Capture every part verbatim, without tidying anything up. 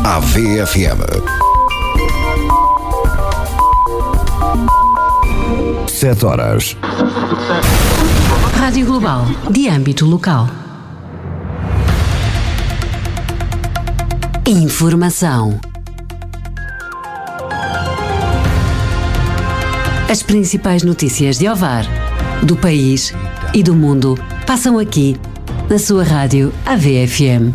A V F M. Sete horas. Rádio Global, de âmbito local. Informação. As principais notícias de Ovar, do país e do mundo passam aqui, na sua rádio A V F M.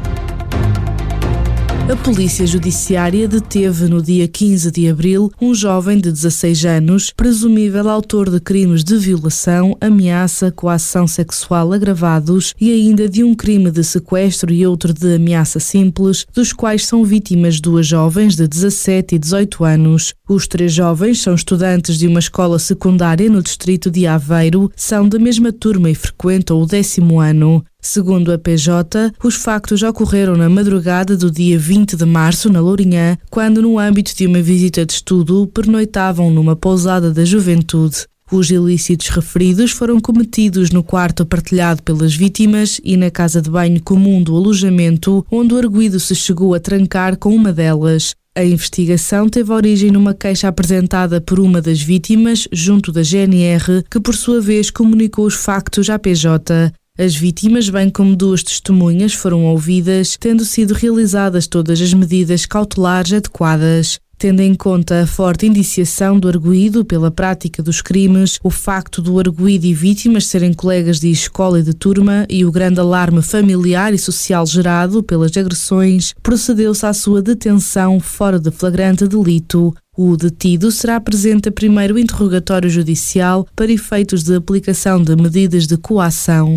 A Polícia Judiciária deteve no dia quinze de abril um jovem de dezasseis anos, presumível autor de crimes de violação, ameaça, coação sexual agravados e ainda de um crime de sequestro e outro de ameaça simples, dos quais são vítimas duas jovens de dezassete e dezoito anos. Os três jovens são estudantes de uma escola secundária no distrito de Aveiro, são da mesma turma e frequentam o décimo ano. Segundo a P J, os factos ocorreram na madrugada do dia vinte de março, na Lourinhã, quando, no âmbito de uma visita de estudo, pernoitavam numa pousada da juventude. Os ilícitos referidos foram cometidos no quarto partilhado pelas vítimas e na casa de banho comum do alojamento, onde o arguido se chegou a trancar com uma delas. A investigação teve origem numa queixa apresentada por uma das vítimas, junto da G N R, que por sua vez comunicou os factos à P J. As vítimas, bem como duas testemunhas, foram ouvidas, tendo sido realizadas todas as medidas cautelares adequadas. Tendo em conta a forte indiciação do arguido pela prática dos crimes, o facto do arguido e vítimas serem colegas de escola e de turma e o grande alarme familiar e social gerado pelas agressões, procedeu-se à sua detenção fora de flagrante delito. O detido será presente a primeiro interrogatório judicial para efeitos de aplicação de medidas de coação.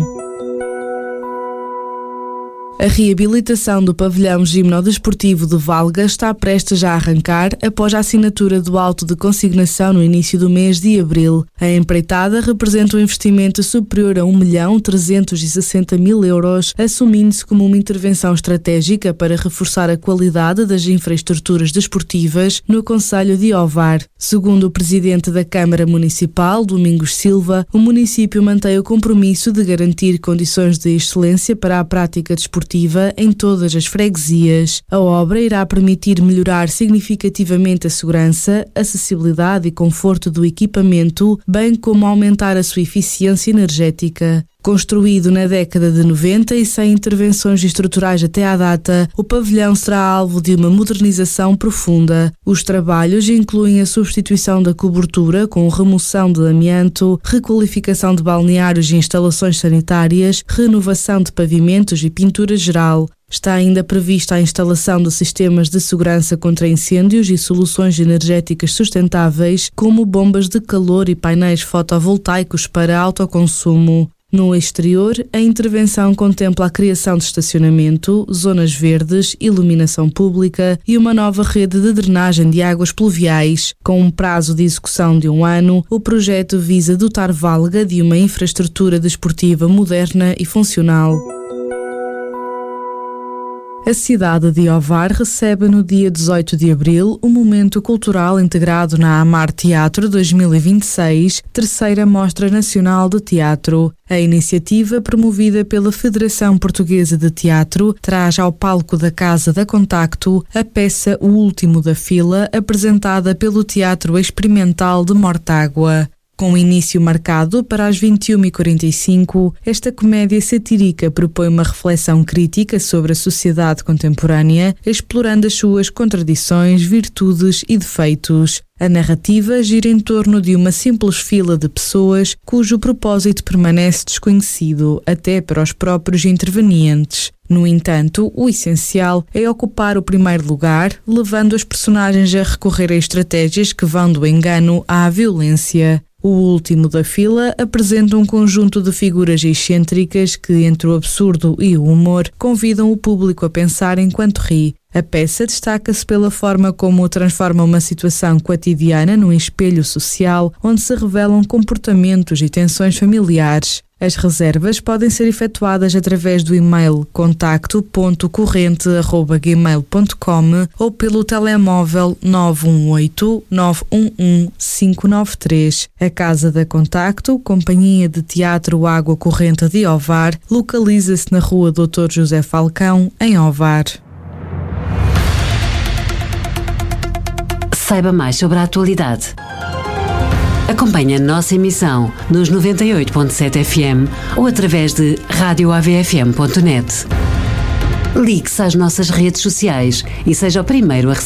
A reabilitação do pavilhão gimnodesportivo de Valga está prestes a arrancar após a assinatura do auto de consignação no início do mês de abril. A empreitada representa um investimento superior a um milhão trezentos e sessenta mil euros, assumindo-se como uma intervenção estratégica para reforçar a qualidade das infraestruturas desportivas no concelho de Ovar. Segundo o presidente da Câmara Municipal, Domingos Silva, o município mantém o compromisso de garantir condições de excelência para a prática desportiva em todas as freguesias. A obra irá permitir melhorar significativamente a segurança, acessibilidade e conforto do equipamento, bem como aumentar a sua eficiência energética. Construído na década de noventa e sem intervenções estruturais até à data, o pavilhão será alvo de uma modernização profunda. Os trabalhos incluem a substituição da cobertura com remoção de amianto, requalificação de balneários e instalações sanitárias, renovação de pavimentos e pintura geral. Está ainda prevista a instalação de sistemas de segurança contra incêndios e soluções energéticas sustentáveis, como bombas de calor e painéis fotovoltaicos para autoconsumo. No exterior, a intervenção contempla a criação de estacionamento, zonas verdes, iluminação pública e uma nova rede de drenagem de águas pluviais. Com um prazo de execução de um ano, o projeto visa dotar Valga de uma infraestrutura desportiva moderna e funcional. A cidade de Ovar recebe no dia dezoito de abril o momento cultural integrado na Amar Teatro dois mil e vinte e seis, terceira Mostra Nacional de Teatro. A iniciativa, promovida pela Federação Portuguesa de Teatro, traz ao palco da Casa da Contacto a peça O Último da Fila, apresentada pelo Teatro Experimental de Mortágua. Com início marcado para as vinte e uma e quarenta e cinco, esta comédia satírica propõe uma reflexão crítica sobre a sociedade contemporânea, explorando as suas contradições, virtudes e defeitos. A narrativa gira em torno de uma simples fila de pessoas cujo propósito permanece desconhecido, até para os próprios intervenientes. No entanto, o essencial é ocupar o primeiro lugar, levando as personagens a recorrer a estratégias que vão do engano à violência. O Último da Fila apresenta um conjunto de figuras excêntricas que, entre o absurdo e o humor, convidam o público a pensar enquanto ri. A peça destaca-se pela forma como transforma uma situação cotidiana num espelho social, onde se revelam comportamentos e tensões familiares. As reservas podem ser efetuadas através do e-mail contacto ponto corrente arroba gmail ponto com ou pelo telemóvel nove um oito, nove um um, cinco nove três. A Casa da Contacto, Companhia de Teatro Água Corrente de Ovar, localiza-se na rua doutor José Falcão, em Ovar. Saiba mais sobre a atualidade. Acompanhe a nossa emissão nos noventa e oito ponto sete F M ou através de rádio A V F M ponto net. Ligue-se às nossas redes sociais e seja o primeiro a receber